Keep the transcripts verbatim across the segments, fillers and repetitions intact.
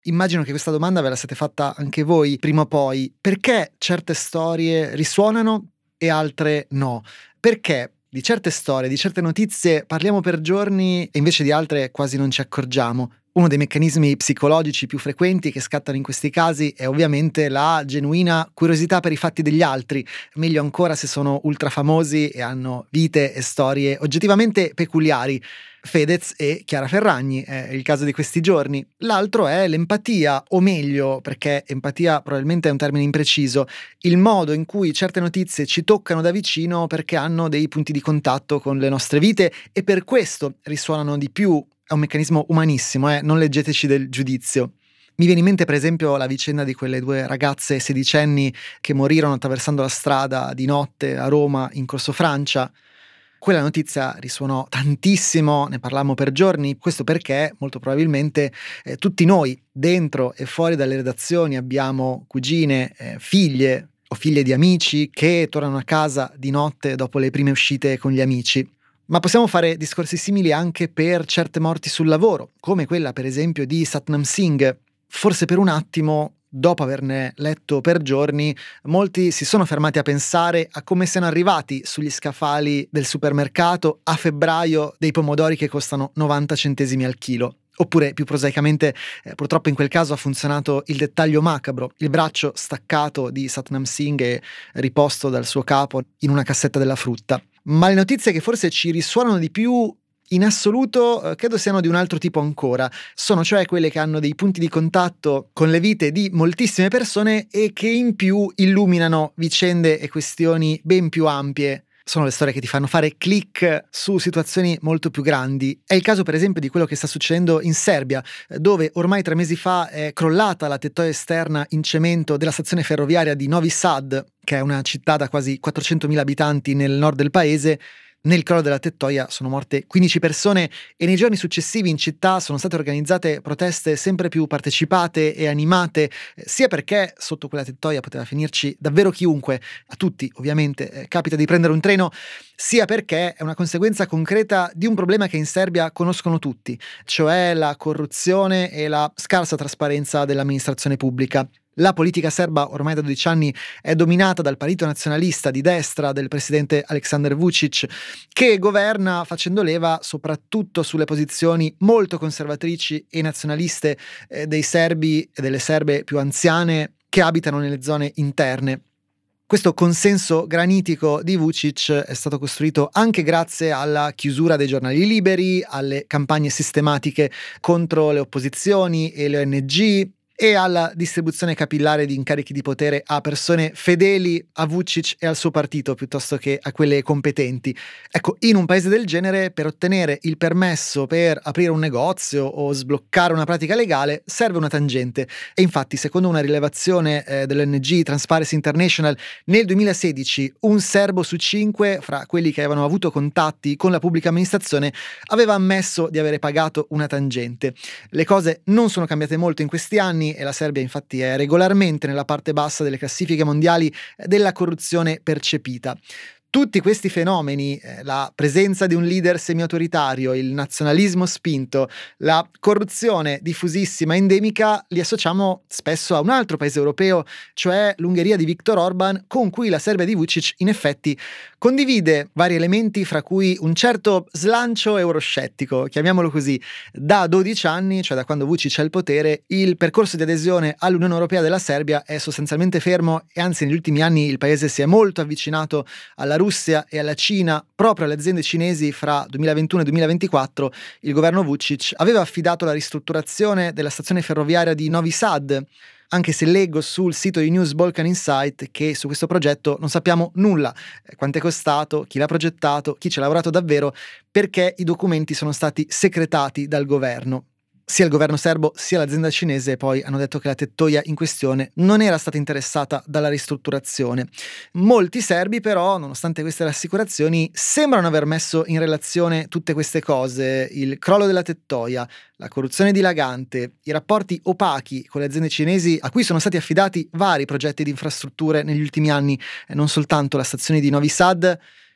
Immagino che questa domanda ve la siete fatta anche voi prima o poi. Perché certe storie risuonano e altre no? Perché di certe storie, di certe notizie parliamo per giorni e invece di altre quasi non ci accorgiamo? Uno dei meccanismi psicologici più frequenti che scattano in questi casi è ovviamente la genuina curiosità per i fatti degli altri, meglio ancora se sono ultra famosi e hanno vite e storie oggettivamente peculiari. Fedez e Chiara Ferragni è il caso di questi giorni. L'altro è l'empatia, o meglio, perché empatia probabilmente è un termine impreciso, il modo in cui certe notizie ci toccano da vicino perché hanno dei punti di contatto con le nostre vite e per questo risuonano di più. È un meccanismo umanissimo, eh? Non leggeteci del giudizio. Mi viene in mente per esempio la vicenda di quelle due ragazze sedicenni che morirono attraversando la strada di notte a Roma in Corso Francia. Quella notizia risuonò tantissimo, ne parlammo per giorni, questo perché molto probabilmente eh, tutti noi, dentro e fuori dalle redazioni, abbiamo cugine, eh, figlie o figlie di amici che tornano a casa di notte dopo le prime uscite con gli amici. Ma possiamo fare discorsi simili anche per certe morti sul lavoro, come quella per esempio di Satnam Singh. Forse per un attimo, dopo averne letto per giorni, molti si sono fermati a pensare a come siano arrivati sugli scaffali del supermercato a febbraio dei pomodori che costano novanta centesimi al chilo. Oppure, più prosaicamente, eh, purtroppo in quel caso ha funzionato il dettaglio macabro, il braccio staccato di Satnam Singh e riposto dal suo capo in una cassetta della frutta. Ma le notizie che forse ci risuonano di più in assoluto eh, credo siano di un altro tipo ancora. Sono cioè quelle che hanno dei punti di contatto con le vite di moltissime persone e che in più illuminano vicende e questioni ben più ampie. Sono le storie che ti fanno fare click su situazioni molto più grandi. È il caso per esempio di quello che sta succedendo in Serbia, dove ormai tre mesi fa è crollata la tettoia esterna in cemento della stazione ferroviaria di Novi Sad, che è una città da quasi quattrocentomila abitanti nel nord del paese. Nel crollo della tettoia sono morte quindici persone e nei giorni successivi in città sono state organizzate proteste sempre più partecipate e animate, sia perché sotto quella tettoia poteva finirci davvero chiunque, a tutti ovviamente eh, capita di prendere un treno, sia perché è una conseguenza concreta di un problema che in Serbia conoscono tutti, cioè la corruzione e la scarsa trasparenza dell'amministrazione pubblica. La politica serba ormai da dodici anni è dominata dal partito nazionalista di destra del presidente Aleksandar Vučić, che governa facendo leva soprattutto sulle posizioni molto conservatrici e nazionaliste eh, dei serbi e delle serbe più anziane che abitano nelle zone interne. Questo consenso granitico di Vučić è stato costruito anche grazie alla chiusura dei giornali liberi, alle campagne sistematiche contro le opposizioni e le O N G, e alla distribuzione capillare di incarichi di potere a persone fedeli a Vučić e al suo partito piuttosto che a quelle competenti. Ecco, in un paese del genere, per ottenere il permesso per aprire un negozio o sbloccare una pratica legale serve una tangente. E infatti, secondo una rilevazione eh, dell'O N G Transparency International, nel duemilasedici un serbo su cinque, fra quelli che avevano avuto contatti con la pubblica amministrazione, aveva ammesso di avere pagato una tangente. Le cose non sono cambiate molto in questi anni e la Serbia infatti è regolarmente nella parte bassa delle classifiche mondiali della corruzione percepita. Tutti questi fenomeni, eh, la presenza di un leader semi-autoritario, il nazionalismo spinto, la corruzione diffusissima, endemica, li associamo spesso a un altro paese europeo, cioè l'Ungheria di Viktor Orban, con cui la Serbia di Vučić in effetti condivide vari elementi, fra cui un certo slancio euroscettico, chiamiamolo così. Da dodici anni, cioè da quando Vučić è al potere, il percorso di adesione all'Unione Europea della Serbia è sostanzialmente fermo e anzi negli ultimi anni il paese si è molto avvicinato alla Russia e alla Cina. Proprio alle aziende cinesi fra duemilaventuno e duemilaventiquattro il governo Vučić aveva affidato la ristrutturazione della stazione ferroviaria di Novi Sad, anche se leggo sul sito di News Balkan Insight che su questo progetto non sappiamo nulla, quanto è costato, chi l'ha progettato, chi ci ha lavorato davvero, perché i documenti sono stati secretati dal governo. Sia il governo serbo sia l'azienda cinese poi hanno detto che la tettoia in questione non era stata interessata dalla ristrutturazione. Molti serbi però, nonostante queste rassicurazioni, sembrano aver messo in relazione tutte queste cose: il crollo della tettoia, la corruzione dilagante, i rapporti opachi con le aziende cinesi a cui sono stati affidati vari progetti di infrastrutture negli ultimi anni, e non soltanto la stazione di Novi Sad.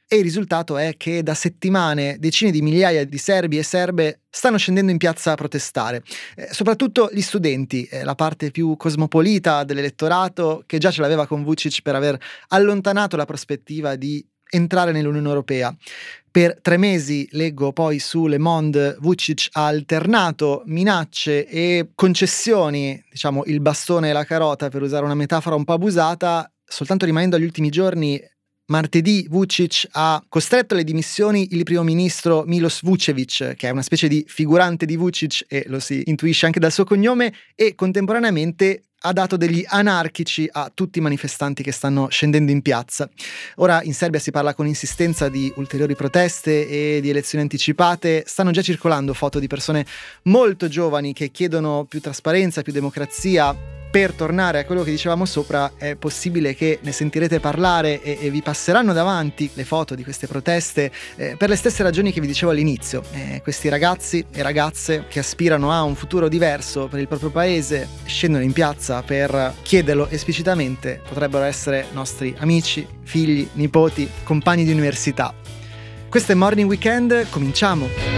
e il risultato è che da settimane decine di migliaia di serbi e serbe stanno scendendo in piazza a protestare, eh, soprattutto gli studenti, eh, la parte più cosmopolita dell'elettorato che già ce l'aveva con Vučić per aver allontanato la prospettiva di entrare nell'Unione Europea. Per tre mesi, leggo poi su Le Monde, Vučić ha alternato minacce e concessioni, diciamo il bastone e la carota per usare una metafora un po' abusata, soltanto rimanendo agli ultimi giorni. Martedì Vučić ha costretto alle dimissioni il primo ministro Miloš Vučević, che è una specie di figurante di Vučić e lo si intuisce anche dal suo cognome, e contemporaneamente ha dato degli anarchici a tutti i manifestanti che stanno scendendo in piazza. Ora in Serbia si parla con insistenza di ulteriori proteste e di elezioni anticipate. Stanno già circolando foto di persone molto giovani che chiedono più trasparenza, più democrazia. Per tornare a quello che dicevamo sopra, è possibile che ne sentirete parlare e, e vi passeranno davanti le foto di queste proteste eh, per le stesse ragioni che vi dicevo all'inizio. Eh, questi ragazzi e ragazze che aspirano a un futuro diverso per il proprio paese scendono in piazza per chiederlo esplicitamente. Potrebbero essere nostri amici, figli, nipoti, compagni di università. Questo è Morning Weekend, cominciamo!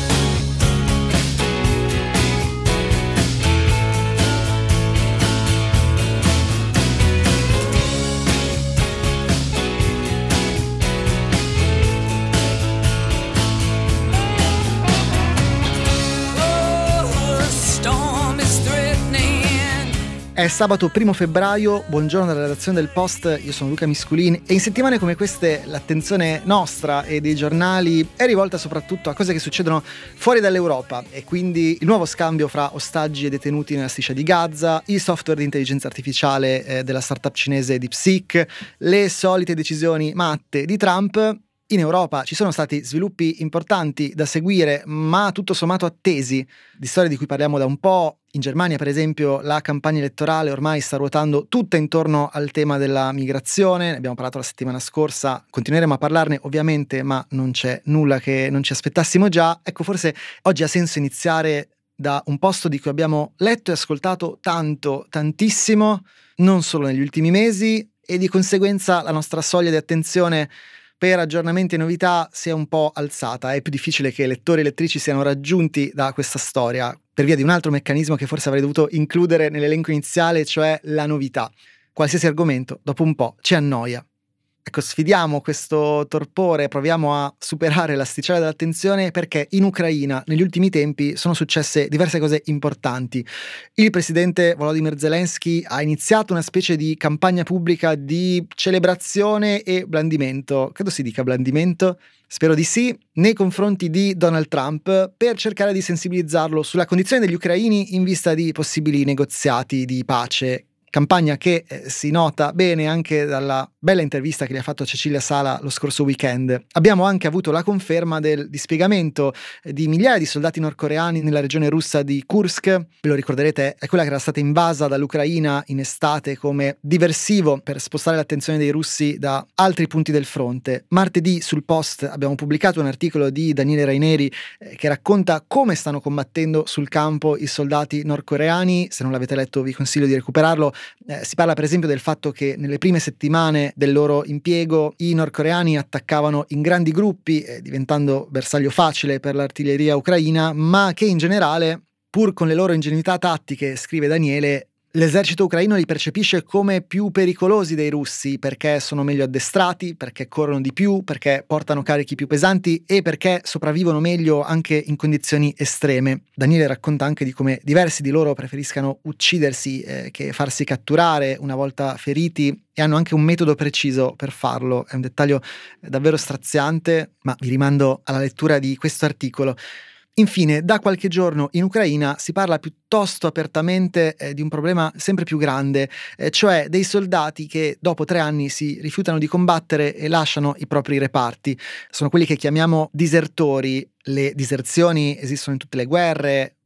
È sabato primo febbraio, buongiorno dalla redazione del Post, io sono Luca Misculin e in settimane come queste l'attenzione nostra e dei giornali è rivolta soprattutto a cose che succedono fuori dall'Europa, e quindi il nuovo scambio fra ostaggi e detenuti nella striscia di Gaza, il software di intelligenza artificiale eh, della startup cinese DeepSeek, le solite decisioni matte di Trump. In Europa ci sono stati sviluppi importanti da seguire, ma tutto sommato attesi, di storie di cui parliamo da un po'. In Germania, per esempio, la campagna elettorale ormai sta ruotando tutta intorno al tema della migrazione. Ne abbiamo parlato la settimana scorsa, continueremo a parlarne ovviamente, ma non c'è nulla che non ci aspettassimo già. Ecco, forse oggi ha senso iniziare da un posto di cui abbiamo letto e ascoltato tanto, tantissimo, non solo negli ultimi mesi, e di conseguenza la nostra soglia di attenzione per aggiornamenti e novità si è un po' alzata. È più difficile che lettori e lettrici siano raggiunti da questa storia, per via di un altro meccanismo che forse avrei dovuto includere nell'elenco iniziale, cioè la novità. Qualsiasi argomento, dopo un po', ci annoia. Ecco, sfidiamo questo torpore, proviamo a superare l'asticella dell'attenzione, perché in Ucraina negli ultimi tempi sono successe diverse cose importanti. Il presidente Volodymyr Zelensky ha iniziato una specie di campagna pubblica di celebrazione e blandimento, credo si dica blandimento, spero di sì, nei confronti di Donald Trump, per cercare di sensibilizzarlo sulla condizione degli ucraini in vista di possibili negoziati di pace. Campagna che eh, si nota bene anche dalla bella intervista che gli ha fatto Cecilia Sala lo scorso weekend. Abbiamo anche avuto la conferma del dispiegamento eh, di migliaia di soldati nordcoreani nella regione russa di Kursk. Ve lo ricorderete, è quella che era stata invasa dall'Ucraina in estate come diversivo per spostare l'attenzione dei russi da altri punti del fronte. Martedì sul Post abbiamo pubblicato un articolo di Daniele Raineri eh, che racconta come stanno combattendo sul campo i soldati nordcoreani. Se non l'avete letto vi consiglio di recuperarlo. Eh, si parla per esempio del fatto che nelle prime settimane del loro impiego i nordcoreani attaccavano in grandi gruppi, eh, diventando bersaglio facile per l'artiglieria ucraina, ma che in generale, pur con le loro ingenuità tattiche, scrive Daniele, l'esercito ucraino li percepisce come più pericolosi dei russi, perché sono meglio addestrati, perché corrono di più, perché portano carichi più pesanti e perché sopravvivono meglio anche in condizioni estreme. Daniele racconta anche di come diversi di loro preferiscano uccidersi eh, che farsi catturare una volta feriti, e hanno anche un metodo preciso per farlo. È un dettaglio davvero straziante, ma vi rimando alla lettura di questo articolo. Infine, da qualche giorno in Ucraina si parla piuttosto apertamente eh, di un problema sempre più grande, eh, cioè dei soldati che dopo tre anni si rifiutano di combattere e lasciano i propri reparti. Sono quelli che chiamiamo disertori. Le diserzioni esistono in tutte le guerre,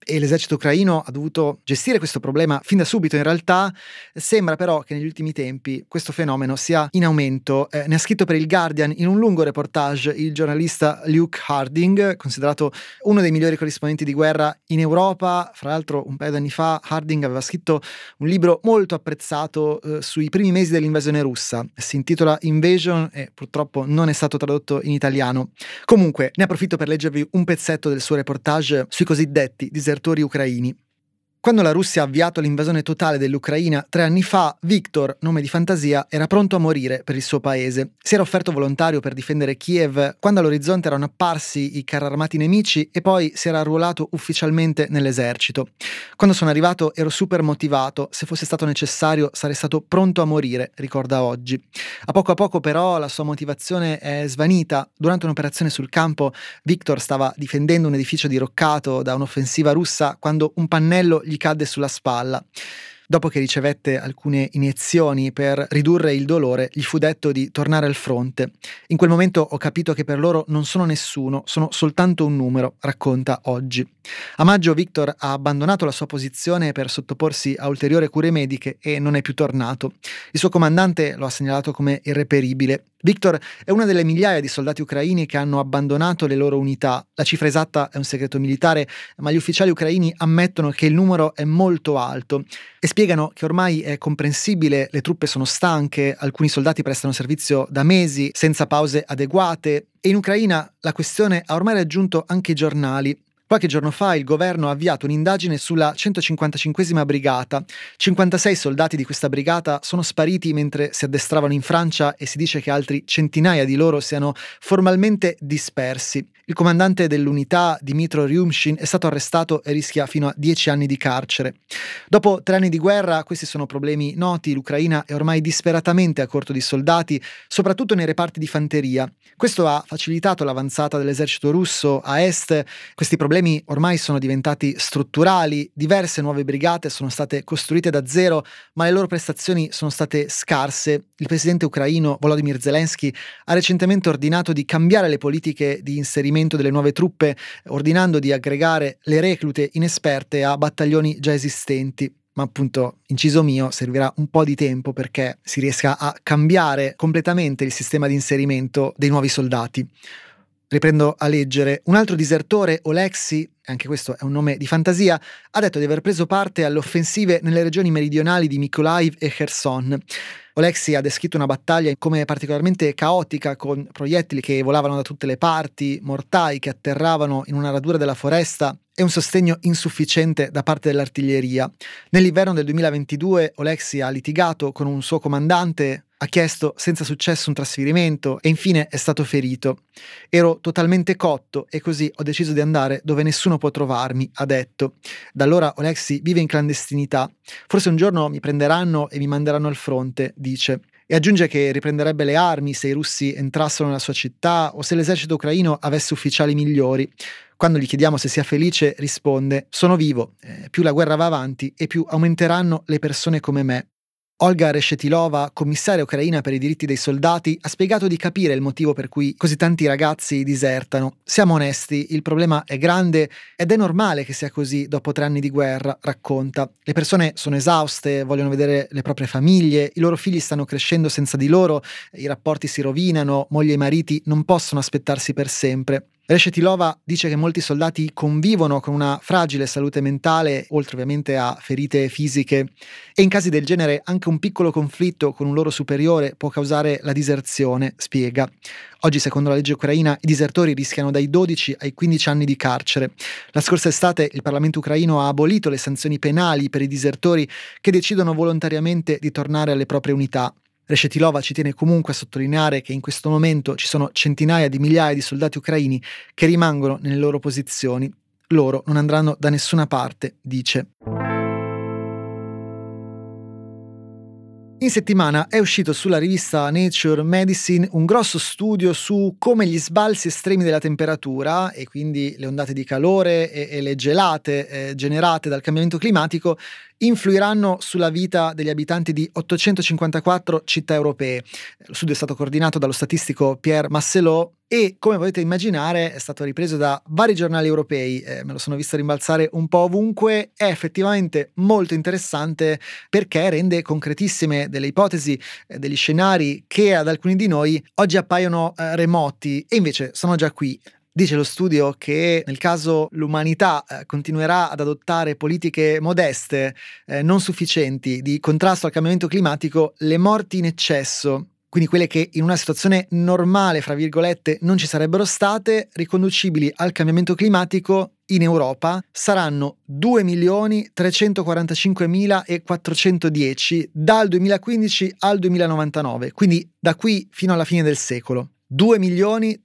e l'esercito ucraino ha dovuto gestire questo problema fin da subito. In realtà sembra però che negli ultimi tempi questo fenomeno sia in aumento. Eh, ne ha scritto per il Guardian in un lungo reportage il giornalista Luke Harding, considerato uno dei migliori corrispondenti di guerra in Europa. Fra l'altro un paio di anni fa Harding aveva scritto un libro molto apprezzato eh, sui primi mesi dell'invasione russa. Si intitola Invasion e purtroppo non è stato tradotto in italiano. Comunque ne approfitto per leggervi un pezzetto del suo reportage sui cosiddetti disertori ucraini. Quando la Russia ha avviato l'invasione totale dell'Ucraina tre anni fa, Viktor, nome di fantasia, era pronto a morire per il suo paese. Si era offerto volontario per difendere Kiev quando all'orizzonte erano apparsi i carri armati nemici e poi si era arruolato ufficialmente nell'esercito. Quando sono arrivato ero super motivato, se fosse stato necessario sarei stato pronto a morire, ricorda oggi. A poco a poco però la sua motivazione è svanita. Durante un'operazione sul campo, Viktor stava difendendo un edificio diroccato da un'offensiva russa quando un pannello gli cadde sulla spalla. Dopo che ricevette alcune iniezioni per ridurre il dolore, gli fu detto di tornare al fronte. In quel momento ho capito che per loro non sono nessuno, sono soltanto un numero, racconta oggi. A maggio Viktor ha abbandonato la sua posizione per sottoporsi a ulteriori cure mediche e non è più tornato. Il suo comandante lo ha segnalato come irreperibile. Viktor è una delle migliaia di soldati ucraini che hanno abbandonato le loro unità. La cifra esatta è un segreto militare, ma gli ufficiali ucraini ammettono che il numero è molto alto e spiegano che ormai è comprensibile, le truppe sono stanche, alcuni soldati prestano servizio da mesi senza pause adeguate e in Ucraina la questione ha ormai raggiunto anche i giornali. Qualche giorno fa il governo ha avviato un'indagine sulla centocinquantacinquesima brigata. cinquantasei soldati di questa brigata sono spariti mentre si addestravano in Francia e si dice che altri centinaia di loro siano formalmente dispersi. Il comandante dell'unità, Dmytro Ryumshin, è stato arrestato e rischia fino a dieci anni di carcere. Dopo tre anni di guerra, questi sono problemi noti. L'Ucraina è ormai disperatamente a corto di soldati, soprattutto nei reparti di fanteria. Questo ha facilitato l'avanzata dell'esercito russo a est. Questi problemi ormai sono diventati strutturali, diverse nuove brigate sono state costruite da zero, ma le loro prestazioni sono state scarse. Il presidente ucraino Volodymyr Zelensky ha recentemente ordinato di cambiare le politiche di inserimento delle nuove truppe, ordinando di aggregare le reclute inesperte a battaglioni già esistenti. Ma appunto, inciso mio, servirà un po' di tempo perché si riesca a cambiare completamente il sistema di inserimento dei nuovi soldati. Riprendo a leggere. Un altro disertore, Oleksiy, anche questo è un nome di fantasia, ha detto di aver preso parte alle offensive nelle regioni meridionali di Mykolaiv e Kherson. Oleksiy ha descritto una battaglia come particolarmente caotica, con proiettili che volavano da tutte le parti, mortai che atterravano in una radura della foresta e un sostegno insufficiente da parte dell'artiglieria. Nell'inverno del duemilaventidue Oleksiy ha litigato con un suo comandante, ha chiesto senza successo un trasferimento e infine è stato ferito. Ero totalmente cotto e così ho deciso di andare dove nessuno può trovarmi, ha detto. Da allora Oleksiy vive in clandestinità. Forse un giorno mi prenderanno e mi manderanno al fronte, dice. E aggiunge che riprenderebbe le armi se i russi entrassero nella sua città o se l'esercito ucraino avesse ufficiali migliori. Quando gli chiediamo se sia felice, risponde: sono vivo, eh, più la guerra va avanti e più aumenteranno le persone come me. Olga Reshetilova, commissaria ucraina per i diritti dei soldati, ha spiegato di capire il motivo per cui così tanti ragazzi disertano. Siamo onesti, il problema è grande ed è normale che sia così dopo tre anni di guerra, racconta. Le persone sono esauste, vogliono vedere le proprie famiglie, i loro figli stanno crescendo senza di loro, i rapporti si rovinano, mogli e mariti non possono aspettarsi per sempre. Reshetilova dice che molti soldati convivono con una fragile salute mentale, oltre ovviamente a ferite fisiche, e in casi del genere anche un piccolo conflitto con un loro superiore può causare la diserzione, spiega. Oggi, secondo la legge ucraina, i disertori rischiano dai dodici ai quindici anni di carcere. La scorsa estate il Parlamento ucraino ha abolito le sanzioni penali per i disertori che decidono volontariamente di tornare alle proprie unità. Reshetilova ci tiene comunque a sottolineare che in questo momento ci sono centinaia di migliaia di soldati ucraini che rimangono nelle loro posizioni. Loro non andranno da nessuna parte, dice. In settimana è uscito sulla rivista Nature Medicine un grosso studio su come gli sbalzi estremi della temperatura e quindi le ondate di calore e, e le gelate eh, generate dal cambiamento climatico influiranno sulla vita degli abitanti di ottocentocinquantaquattro città europee. Lo studio è stato coordinato dallo statistico Pierre Masselot e, come potete immaginare, è stato ripreso da vari giornali europei, eh, me lo sono visto rimbalzare un po' ovunque. È effettivamente molto interessante perché rende concretissime delle ipotesi, eh, degli scenari che ad alcuni di noi oggi appaiono eh, remoti e invece sono già qui. Dice lo studio che nel caso l'umanità eh, continuerà ad adottare politiche modeste, eh, non sufficienti, di contrasto al cambiamento climatico, le morti in eccesso, quindi quelle che in una situazione normale, fra virgolette, non ci sarebbero state, riconducibili al cambiamento climatico in Europa, saranno due milioni trecentoquarantacinquemilaquattrocentodieci dal duemilaquindici al duemilanovantanove, quindi da qui fino alla fine del secolo. due milioni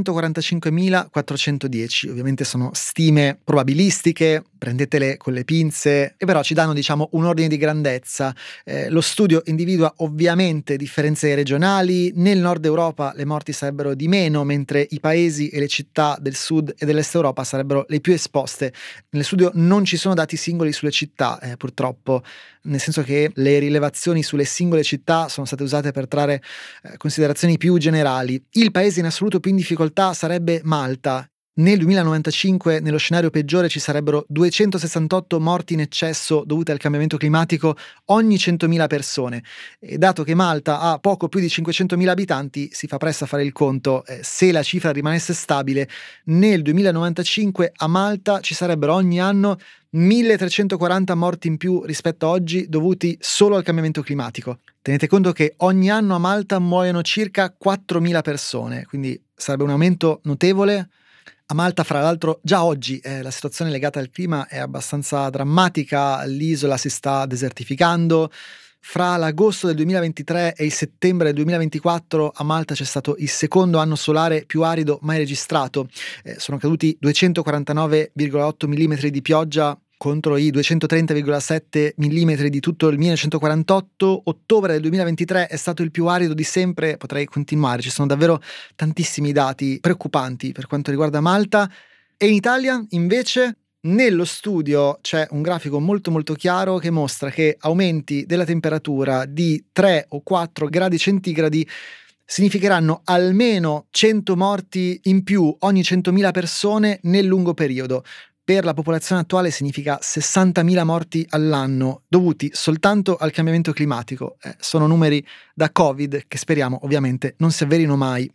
trecentoquarantacinquemilaquattrocentodieci, ovviamente sono stime probabilistiche, prendetele con le pinze, e però ci danno, diciamo, un ordine di grandezza. Eh, lo studio individua ovviamente differenze regionali. Nel nord Europa le morti sarebbero di meno, mentre i paesi e le città del sud e dell'est Europa sarebbero le più esposte. Nel studio non ci sono dati singoli sulle città, eh, purtroppo, nel senso che le rilevazioni sulle singole città sono state usate per trarre eh, considerazioni più generali. Il paese in assoluto più in difficoltà sarebbe Malta. Nel duemilanovantacinque, nello scenario peggiore, ci sarebbero duecentosessantotto morti in eccesso dovute al cambiamento climatico ogni centomila persone. E dato che Malta ha poco più di cinquecentomila abitanti, si fa presto a fare il conto. Eh, se la cifra rimanesse stabile, nel duemilanovantacinque a Malta ci sarebbero ogni anno milletrecentoquaranta morti in più rispetto a oggi dovuti solo al cambiamento climatico. Tenete conto che ogni anno a Malta muoiono circa quattromila persone, quindi sarebbe un aumento notevole. A Malta, fra l'altro, già oggi eh, la situazione legata al clima è abbastanza drammatica, l'isola si sta desertificando. Fra l'agosto del duemilaventitré e il settembre del duemilaventiquattro a Malta c'è stato il secondo anno solare più arido mai registrato. Eh, sono caduti duecentoquarantanove virgola otto millimetri di pioggia contro i duecentotrenta virgola sette millimetri di tutto il millenovecentoquarantotto. Ottobre del duemilaventitré è stato il più arido di sempre. Potrei continuare, ci sono davvero tantissimi dati preoccupanti per quanto riguarda Malta. E in Italia, invece, nello studio c'è un grafico molto molto chiaro che mostra che aumenti della temperatura di tre o quattro gradi centigradi significheranno almeno cento morti in più ogni centomila persone nel lungo periodo. Per la popolazione attuale significa sessantamila morti all'anno dovuti soltanto al cambiamento climatico. Eh, sono numeri da Covid che speriamo ovviamente non si avverino mai.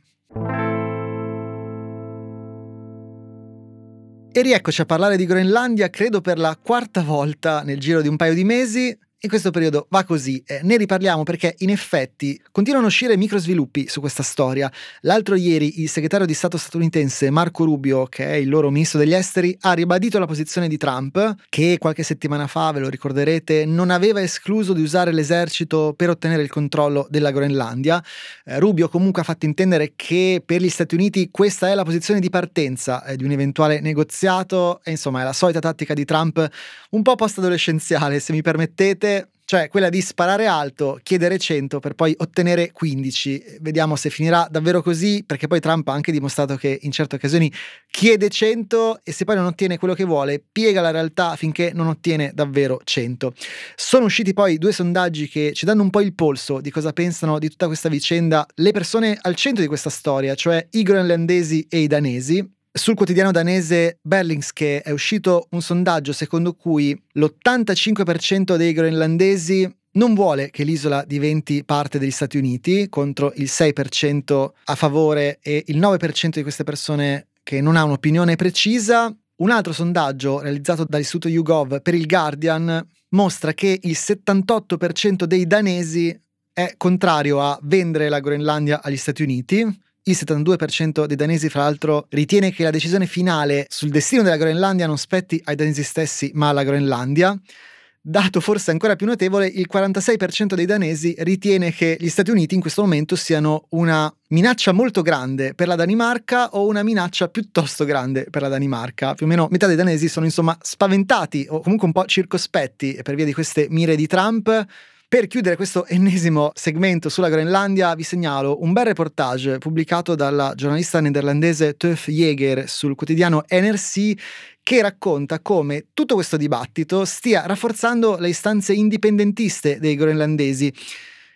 E rieccoci a parlare di Groenlandia, credo per la quarta volta nel giro di un paio di mesi. In questo periodo va così, eh, ne riparliamo perché in effetti continuano a uscire microsviluppi su questa storia. L'altro ieri il segretario di Stato statunitense Marco Rubio, che è il loro ministro degli esteri, ha ribadito la posizione di Trump, che qualche settimana fa, ve lo ricorderete, non aveva escluso di usare l'esercito per ottenere il controllo della Groenlandia. Eh, Rubio comunque ha fatto intendere che per gli Stati Uniti questa è la posizione di partenza eh, di un eventuale negoziato, e insomma è la solita tattica di Trump, un po' post-adolescenziale, se mi permettete, cioè quella di sparare alto, chiedere cento per poi ottenere quindici. Vediamo se finirà davvero così, perché poi Trump ha anche dimostrato che in certe occasioni chiede cento e se poi non ottiene quello che vuole, piega la realtà finché non ottiene davvero cento. Sono usciti poi due sondaggi che ci danno un po' il polso di cosa pensano di tutta questa vicenda le persone al centro di questa storia, cioè i groenlandesi e i danesi. Sul quotidiano danese Berlingske è uscito un sondaggio secondo cui l'ottantacinque per cento dei groenlandesi non vuole che l'isola diventi parte degli Stati Uniti, contro il sei per cento a favore e il nove per cento di queste persone che non ha un'opinione precisa. Un altro sondaggio realizzato dall'istituto YouGov per il Guardian mostra che il settantotto per cento dei danesi è contrario a vendere la Groenlandia agli Stati Uniti. Il settantadue per cento dei danesi, fra l'altro, ritiene che la decisione finale sul destino della Groenlandia non spetti ai danesi stessi, ma alla Groenlandia. Dato forse ancora più notevole, il quarantasei per cento dei danesi ritiene che gli Stati Uniti in questo momento siano una minaccia molto grande per la Danimarca o una minaccia piuttosto grande per la Danimarca. Più o meno metà dei danesi sono insomma spaventati o comunque un po' circospetti per via di queste mire di Trump. Per chiudere questo ennesimo segmento sulla Groenlandia vi segnalo un bel reportage pubblicato dalla giornalista nederlandese Tuf Jaeger sul quotidiano N R C, che racconta come tutto questo dibattito stia rafforzando le istanze indipendentiste dei groenlandesi.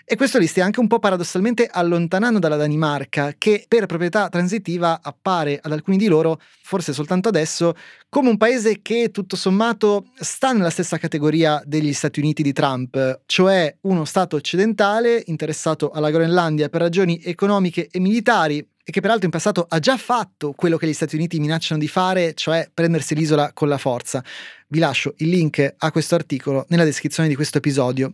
E questo li stia anche un po' paradossalmente allontanando dalla Danimarca, che per proprietà transitiva appare ad alcuni di loro, forse soltanto adesso, come un paese che tutto sommato sta nella stessa categoria degli Stati Uniti di Trump, cioè uno stato occidentale interessato alla Groenlandia per ragioni economiche e militari, e che peraltro in passato ha già fatto quello che gli Stati Uniti minacciano di fare, cioè prendersi l'isola con la forza. Vi lascio il link a questo articolo nella descrizione di questo episodio.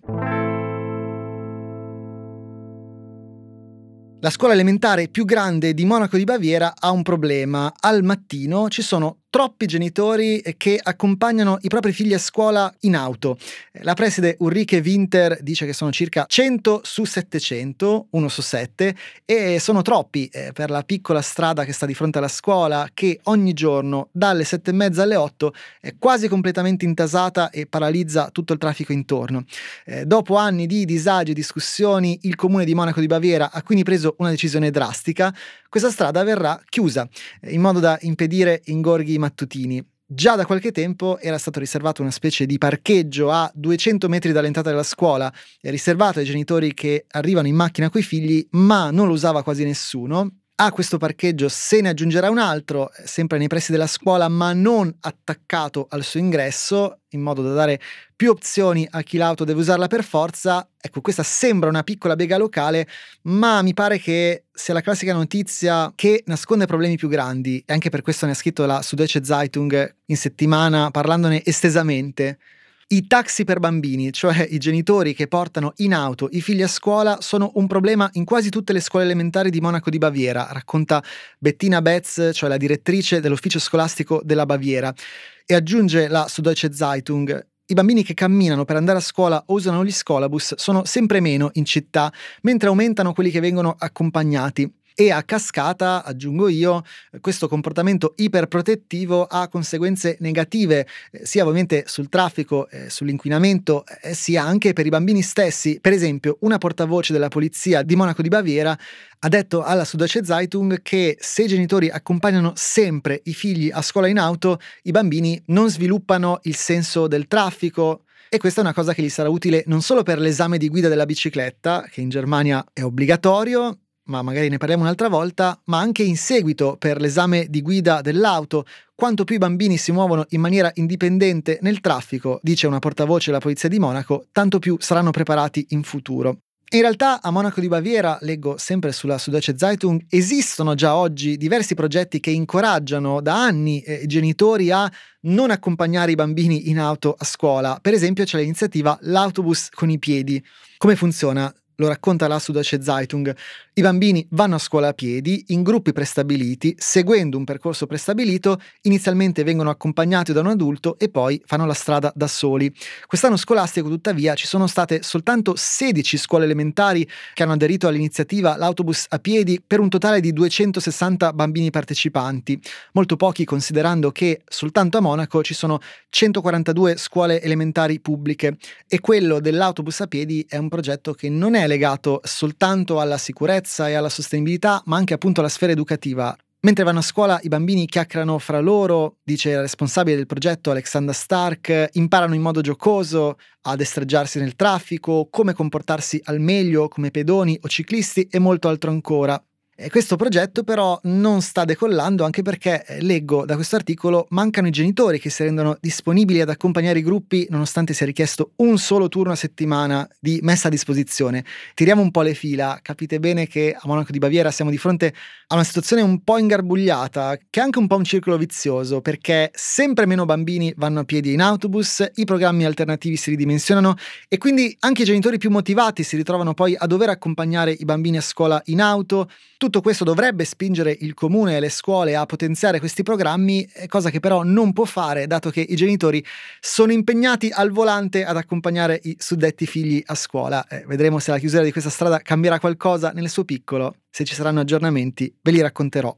La scuola elementare più grande di Monaco di Baviera ha un problema. Al mattino ci sono troppi genitori che accompagnano i propri figli a scuola in auto. La preside Ulrike Winter dice che sono circa cento su settecento, uno su sette, e sono troppi eh, per la piccola strada che sta di fronte alla scuola, che ogni giorno dalle sette e mezza alle otto è quasi completamente intasata e paralizza tutto il traffico intorno. Eh, dopo anni di disagi e discussioni, il comune di Monaco di Baviera ha quindi preso una decisione drastica. Questa strada verrà chiusa eh, in modo da impedire ingorghi mattutini. Già da qualche tempo era stato riservato una specie di parcheggio a duecento metri dall'entrata della scuola, riservato ai genitori che arrivano in macchina coi figli, ma non lo usava quasi nessuno. A questo parcheggio se ne aggiungerà un altro, sempre nei pressi della scuola, ma non attaccato al suo ingresso, in modo da dare più opzioni a chi l'auto deve usarla per forza. Ecco, questa sembra una piccola bega locale, ma mi pare che sia la classica notizia che nasconde problemi più grandi, e anche per questo ne ha scritto la Süddeutsche Zeitung in settimana, parlandone estesamente. I taxi per bambini, cioè i genitori che portano in auto i figli a scuola, sono un problema in quasi tutte le scuole elementari di Monaco di Baviera, racconta Bettina Betz, cioè la direttrice dell'ufficio scolastico della Baviera. E aggiunge la Süddeutsche Zeitung: i bambini che camminano per andare a scuola o usano gli scolabus sono sempre meno in città, mentre aumentano quelli che vengono accompagnati. E a cascata, aggiungo io, questo comportamento iperprotettivo ha conseguenze negative, eh, sia ovviamente sul traffico, eh, sull'inquinamento, eh, sia anche per i bambini stessi. Per esempio, una portavoce della polizia di Monaco di Baviera ha detto alla Süddeutsche Zeitung che se i genitori accompagnano sempre i figli a scuola in auto, i bambini non sviluppano il senso del traffico. E questa è una cosa che gli sarà utile non solo per l'esame di guida della bicicletta, che in Germania è obbligatorio, ma magari ne parliamo un'altra volta, ma anche in seguito per l'esame di guida dell'auto. Quanto più i bambini si muovono in maniera indipendente nel traffico, dice una portavoce della polizia di Monaco, tanto più saranno preparati in futuro. In realtà a Monaco di Baviera, leggo sempre sulla Süddeutsche Zeitung, esistono già oggi diversi progetti che incoraggiano da anni eh, i genitori a non accompagnare i bambini in auto a scuola. Per esempio c'è l'iniziativa L'autobus con i piedi. Come funziona? Lo racconta la Süddeutsche Zeitung. I bambini vanno a scuola a piedi, in gruppi prestabiliti, seguendo un percorso prestabilito. Inizialmente vengono accompagnati da un adulto e poi fanno la strada da soli. Quest'anno scolastico, tuttavia, ci sono state soltanto sedici scuole elementari che hanno aderito all'iniziativa L'autobus a piedi, per un totale di duecentosessanta bambini partecipanti. Molto pochi, considerando che soltanto a Monaco ci sono centoquarantadue scuole elementari pubbliche, e quello dell'autobus a piedi è un progetto che non è legato soltanto alla sicurezza e alla sostenibilità, ma anche appunto alla sfera educativa. Mentre vanno a scuola i bambini chiacchierano fra loro, dice il responsabile del progetto Alexander Stark, imparano in modo giocoso a destreggiarsi nel traffico, come comportarsi al meglio come pedoni o ciclisti e molto altro ancora. E questo progetto però non sta decollando, anche perché, eh, leggo da questo articolo, mancano i genitori che si rendono disponibili ad accompagnare i gruppi nonostante sia richiesto un solo turno a settimana di messa a disposizione. Tiriamo un po' le fila, capite bene che a Monaco di Baviera siamo di fronte a una situazione un po' ingarbugliata, che è anche un po' un circolo vizioso, perché sempre meno bambini vanno a piedi in autobus, i programmi alternativi si ridimensionano e quindi anche i genitori più motivati si ritrovano poi a dover accompagnare i bambini a scuola in auto. Tutto questo dovrebbe spingere il comune e le scuole a potenziare questi programmi, cosa che però non può fare, dato che i genitori sono impegnati al volante ad accompagnare i suddetti figli a scuola. Eh, vedremo se la chiusura di questa strada cambierà qualcosa nel suo piccolo. Se ci saranno aggiornamenti, ve li racconterò.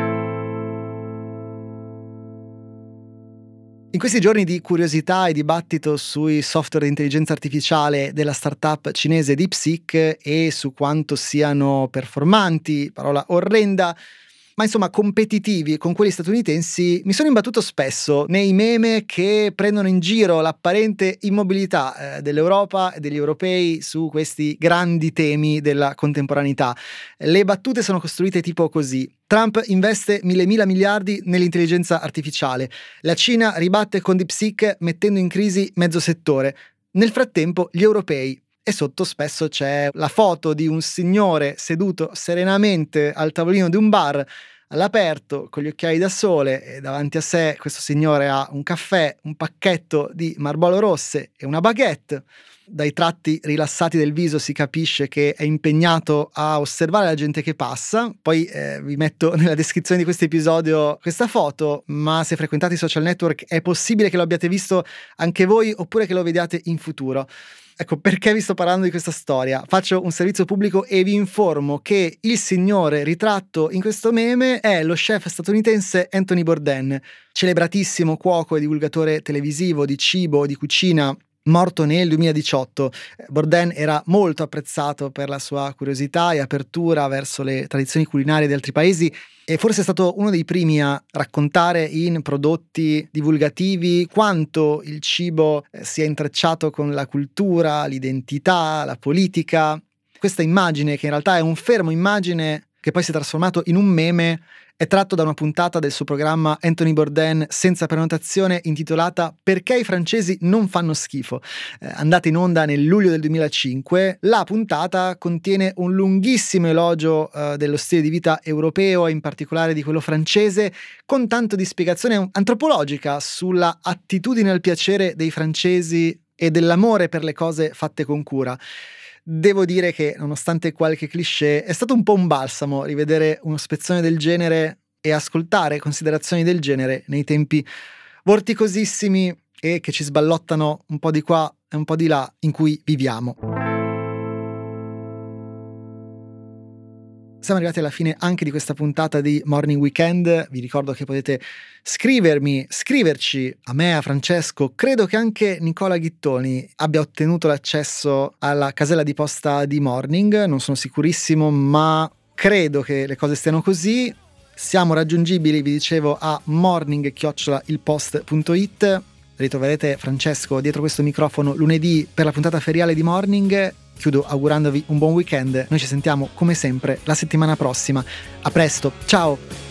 In questi giorni di curiosità e dibattito sui software di intelligenza artificiale della startup cinese DeepSeek e su quanto siano performanti, parola orrenda, ma insomma competitivi con quelli statunitensi, mi sono imbattuto spesso nei meme che prendono in giro l'apparente immobilità eh, dell'Europa e degli europei su questi grandi temi della contemporaneità. Le battute sono costruite tipo così: Trump investe mille mila miliardi nell'intelligenza artificiale, la Cina ribatte con DeepSeek mettendo in crisi mezzo settore, nel frattempo gli europei. E sotto spesso c'è la foto di un signore seduto serenamente al tavolino di un bar all'aperto con gli occhiali da sole, e davanti a sé questo signore ha un caffè, un pacchetto di Marlboro Rosse e una baguette. Dai tratti rilassati del viso si capisce che è impegnato a osservare la gente che passa. Poi eh, vi metto nella descrizione di questo episodio questa foto, ma se frequentate i social network è possibile che lo abbiate visto anche voi oppure che lo vediate in futuro. Ecco, perché vi sto parlando di questa storia? Faccio un servizio pubblico e vi informo che il signore ritratto in questo meme è lo chef statunitense Anthony Bourdain, celebratissimo cuoco e divulgatore televisivo di cibo, di cucina, morto nel duemiladiciotto. Bourdain era molto apprezzato per la sua curiosità e apertura verso le tradizioni culinarie di altri paesi, e forse è stato uno dei primi a raccontare in prodotti divulgativi quanto il cibo sia intrecciato con la cultura, l'identità, la politica. Questa immagine, che in realtà è un fermo immagine che poi si è trasformato in un meme, è tratto da una puntata del suo programma Anthony Bourdain senza prenotazione intitolata Perché i francesi non fanno schifo, eh, andata in onda nel luglio del duemilacinque. La puntata contiene un lunghissimo elogio eh, dello stile di vita europeo e in particolare di quello francese, con tanto di spiegazione antropologica sulla attitudine al piacere dei francesi e dell'amore per le cose fatte con cura. Devo dire che, nonostante qualche cliché, è stato un po' un balsamo rivedere uno spezzone del genere e ascoltare considerazioni del genere nei tempi vorticosissimi e che ci sballottano un po' di qua e un po' di là in cui viviamo. Siamo arrivati alla fine anche di questa puntata di Morning Weekend. Vi ricordo che potete scrivermi, scriverci a me, a Francesco. Credo che anche Nicola Ghittoni abbia ottenuto l'accesso alla casella di posta di Morning, non sono sicurissimo, ma credo che le cose stiano così. Siamo raggiungibili, vi dicevo, a morning chiocciola il post punto it. Ritroverete Francesco dietro questo microfono lunedì per la puntata feriale di Morning. Chiudo augurandovi un buon weekend. Noi ci sentiamo come sempre la settimana prossima. A presto, ciao!